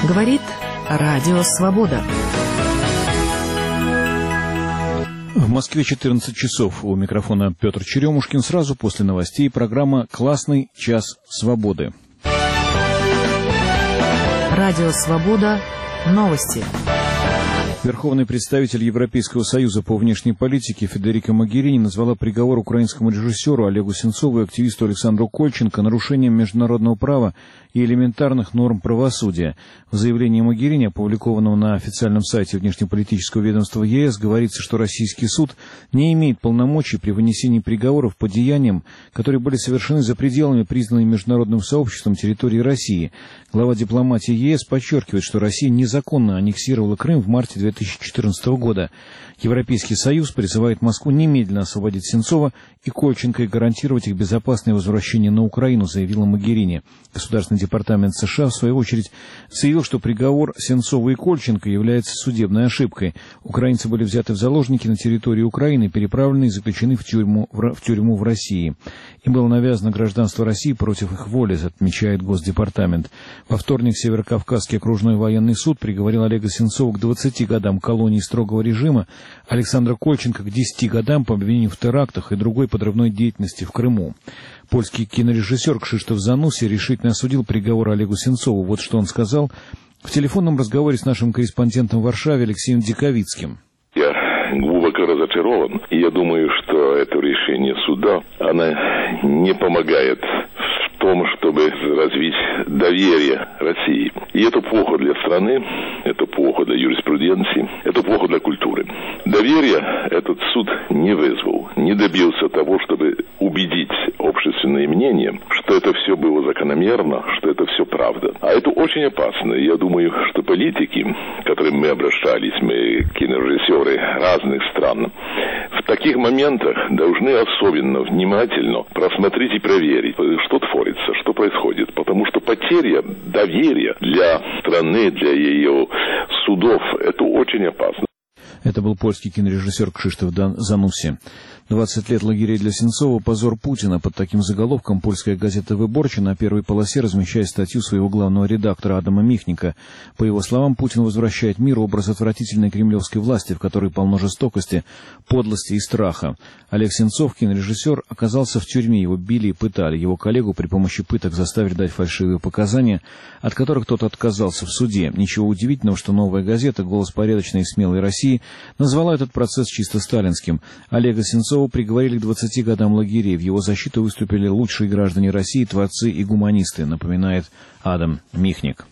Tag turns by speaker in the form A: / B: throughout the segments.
A: Говорит Радио Свобода.
B: В Москве 14 часов. У микрофона Петр Черемушкин. Сразу после новостей программа «Классный час свободы».
A: Радио Свобода. Новости.
B: Верховный представитель Европейского союза по внешней политике Федерико Могерини назвала приговор украинскому режиссеру Олегу Сенцову и активисту Александру Кольченко нарушением международного права и элементарных норм правосудия. В заявлении Могерини, опубликованном на официальном сайте внешнеполитического ведомства ЕС, говорится, что российский суд не имеет полномочий при вынесении приговоров по деяниям, которые были совершены за пределами признанной международным сообществом территории России. Глава дипломатии ЕС подчеркивает, что Россия незаконно аннексировала Крым в марте 2014 года. Европейский союз призывает Москву немедленно освободить Сенцова и Кольченко и гарантировать их безопасное возвращение на Украину, заявила Могерини. Государственный департамент США, в свою очередь, заявил, что приговор Сенцова и Кольченко является судебной ошибкой. Украинцы были взяты в заложники на территории Украины, переправлены и заключены в тюрьму в России. Им было навязано гражданство России против их воли, отмечает Госдепартамент. Во вторник Северокавказский окружной военный суд приговорил Олега Сенцова к 20 годам колонии строгого режима, Александра Кольченко к 10 годам по обвинению в терактах и другой подрывной деятельности в Крыму. Польский кинорежиссер Кшиштоф Занусси решительно осудил приговор Олегу Сенцову. Вот что он сказал в телефонном разговоре с нашим корреспондентом в Варшаве Алексеем Диковицким.
C: Я глубоко разочарован, и я думаю, что это решение суда, оно не помогает в том, чтобы развить доверие России. И это плохо для страны, это плохо для юриспруденции, это плохо для культуры. Доверие этот суд не вызвал, не добился того, чтобы убедить общественное мнение, что это все было закономерно, что это все правда. А это очень опасно. Я думаю, что политики, к которым мы обращались, мы кинорежиссеры разных стран, в таких моментах должны особенно внимательно просмотреть и проверить, что творится, что происходит. Потому что потеря доверия для страны, для ее судов, это очень опасно.
B: Это был польский кинорежиссер Кшиштоф Занусси. 20 лет лагерей для Сенцова. Позор Путина. Под таким заголовком польская газета «Выборча» на первой полосе размещает статью своего главного редактора Адама Михника. По его словам, Путин возвращает миру образ отвратительной кремлевской власти, в которой полно жестокости, подлости и страха. Олег Сенцов, кинорежиссер, оказался в тюрьме. Его били и пытали. Его коллегу при помощи пыток заставили дать фальшивые показания, от которых тот отказался в суде. Ничего удивительного, что «Новая газета», голос порядочной и смелой России, назвала этот процесс чисто сталинским. Олега Сенцова приговорили к 20 годам лагерей. В его защиту выступили лучшие граждане России, творцы и гуманисты, напоминает Адам Михник.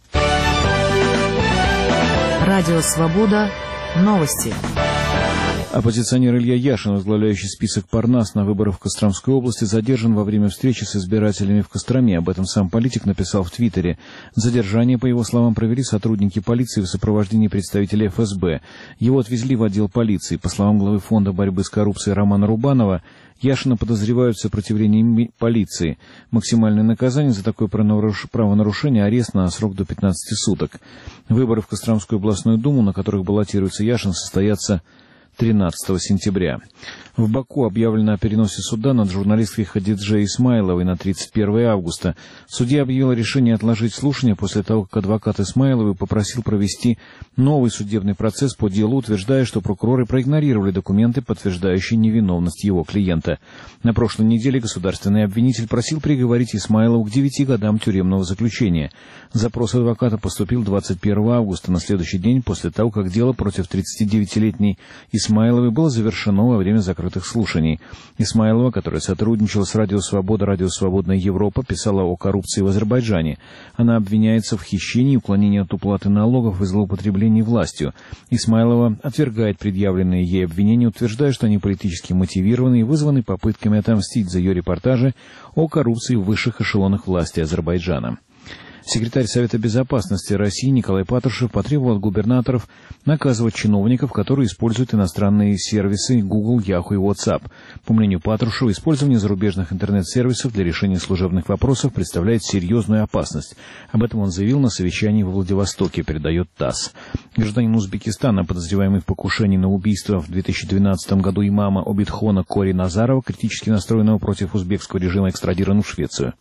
A: Радио Свобода. Новости.
B: Оппозиционер Илья Яшин, возглавляющий список Парнас на выборах в Костромской области, задержан во время встречи с избирателями в Костроме. Об этом сам политик написал в Твиттере. Задержание, по его словам, провели сотрудники полиции в сопровождении представителей ФСБ. Его отвезли в отдел полиции. По словам главы фонда борьбы с коррупцией Романа Рубанова, Яшина подозревают в сопротивлении полиции. Максимальное наказание за такое правонарушение — арест на срок до 15 суток. Выборы в Костромскую областную думу, на которых баллотируется Яшин, состоятся 13 сентября. В Баку объявлено о переносе суда над журналисткой Хадидже Исмайловой на 31 августа. Судья объявил решение отложить слушание после того, как адвокат Исмайловой попросил провести новый судебный процесс по делу, утверждая, что прокуроры проигнорировали документы, подтверждающие невиновность его клиента. На прошлой неделе государственный обвинитель просил приговорить Исмайлову к 9 годам тюремного заключения. Запрос адвоката поступил 21 августа, на следующий день после того, как дело против 39-летней Исмайловой было завершено во время закрытых слушаний. Исмайлова, которая сотрудничала с Радио Свобода, Радио Свободная Европа, писала о коррупции в Азербайджане. Она обвиняется в хищении, уклонении от уплаты налогов и злоупотреблении властью. Исмайлова отвергает предъявленные ей обвинения, утверждая, что они политически мотивированы и вызваны попытками отомстить за ее репортажи о коррупции в высших эшелонах власти Азербайджана. Секретарь Совета Безопасности России Николай Патрушев потребовал от губернаторов наказывать чиновников, которые используют иностранные сервисы Google, Yahoo и WhatsApp. По мнению Патрушева, использование зарубежных интернет-сервисов для решения служебных вопросов представляет серьезную опасность. Об этом он заявил на совещании во Владивостоке, передает ТАСС. Гражданин Узбекистана, подозреваемый в покушении на убийство в 2012 году имама Обидхона Кори Назарова, критически настроенного против узбекского режима, экстрадирован в Швецию.